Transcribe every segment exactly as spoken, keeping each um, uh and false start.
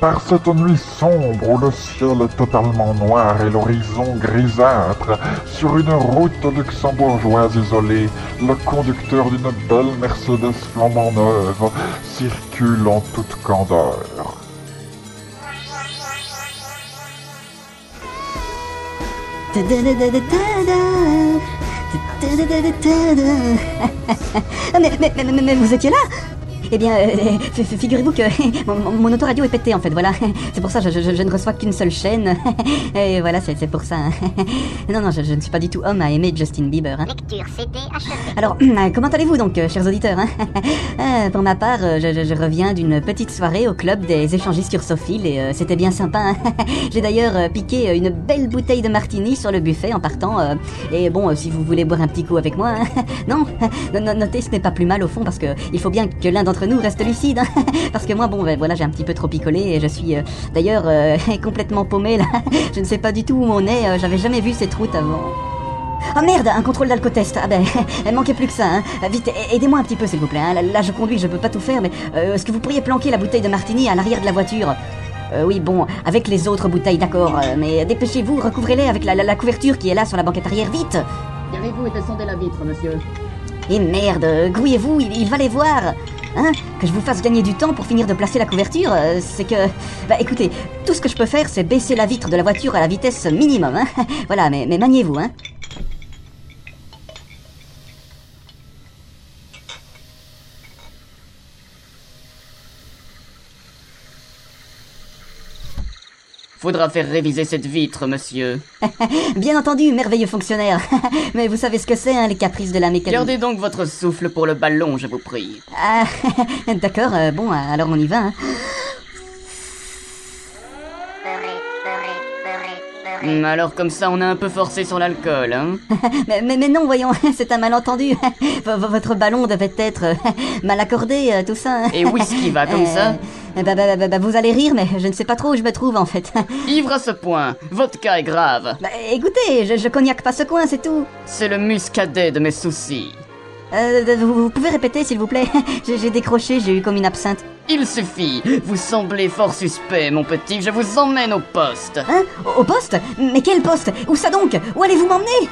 Par cette nuit sombre où le ciel est totalement noir et l'horizon grisâtre, sur une route luxembourgeoise isolée, le conducteur d'une belle Mercedes flambant neuve circule en toute candeur. mais, mais, mais, mais vous étiez là? Eh bien, euh, figurez-vous que mon, mon autoradio est pété en fait, voilà. C'est pour ça que je, je, je ne reçois qu'une seule chaîne. Et voilà, c'est, c'est pour ça. Non, non, je, je ne suis pas du tout homme à aimer Justin Bieber. Hein. Lecture C D achevée. Alors, comment allez-vous donc, chers auditeurs hein. Pour ma part, je, je, je reviens d'une petite soirée au club des échangistes ursophiles et euh, c'était bien sympa. Hein. J'ai d'ailleurs euh, piqué une belle bouteille de martini sur le buffet en partant. Euh, et bon, euh, si vous voulez boire un petit coup avec moi, hein. Non, notez, ce n'est pas plus mal au fond parce que il faut bien que l'un d'entre nous reste lucide, hein. Parce que moi, bon, ben voilà, j'ai un petit peu trop picolé et je suis euh, d'ailleurs euh, complètement paumé là. Je ne sais pas du tout où on est. Euh, j'avais jamais vu cette route avant. Ah merde, un contrôle d'alcotest. Ah ben, elle manquait plus que ça. Hein. Vite, aidez-moi un petit peu s'il vous plaît. Hein. Là, là, je conduis, je peux pas tout faire, mais euh, est-ce que vous pourriez planquer la bouteille de martini à l'arrière de la voiture? Euh, oui, bon, avec les autres bouteilles, d'accord. Euh, mais dépêchez-vous, recouvrez-les avec la, la, la couverture qui est là sur la banquette arrière, vite. Garez-vous et descendez la vitre, monsieur. Et merde, grouillez-vous, il, il va les voir. Hein, que je vous fasse gagner du temps pour finir de placer la couverture, euh, c'est que... Bah écoutez, tout ce que je peux faire, c'est baisser la vitre de la voiture à la vitesse minimum, hein. Voilà, mais, mais maniez-vous, hein. Faudra faire réviser cette vitre, monsieur. Bien entendu, merveilleux fonctionnaire. Mais vous savez ce que c'est, hein, les caprices de la mécanique. Gardez donc votre souffle pour le ballon, je vous prie. Ah, d'accord, euh, bon, alors on y va, hein. Hum, alors comme ça, on a un peu forcé sur l'alcool, hein. mais, mais, mais non, voyons, c'est un malentendu. V- votre ballon devait être euh, mal accordé, euh, tout ça. Et whisky va comme euh, ça bah, bah, bah, bah, vous allez rire, mais je ne sais pas trop où je me trouve, en fait. Ivre à ce point, votre cas est grave. Bah, écoutez, je, je cognaque pas ce coin, c'est tout. C'est le muscadet de mes soucis. Euh, vous, vous pouvez répéter, s'il vous plaît? j'ai, j'ai décroché, j'ai eu comme une absinthe. Il suffit, vous semblez fort suspect, mon petit, je vous emmène au poste. Hein? Au, au poste? Mais quel poste? Où ça donc? Où allez-vous m'emmener?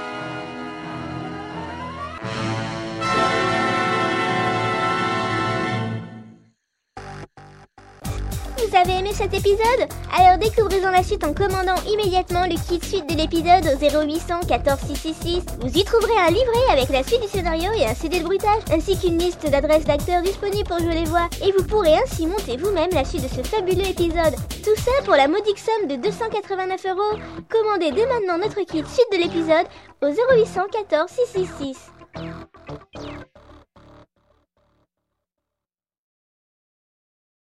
Vous avez aimé cet épisode? Alors découvrez-en la suite en commandant immédiatement le kit suite de l'épisode au zéro huit cent quatorze six cent soixante-six. Vous y trouverez un livret avec la suite du scénario et un C D de bruitage, ainsi qu'une liste d'adresses d'acteurs disponibles pour jouer les voix. Et vous pourrez ainsi monter vous-même la suite de ce fabuleux épisode. Tout ça pour la modique somme de deux cent quatre-vingt-neuf euros. Commandez dès maintenant notre kit suite de l'épisode au zéro huit cent quatorze six cent soixante-six.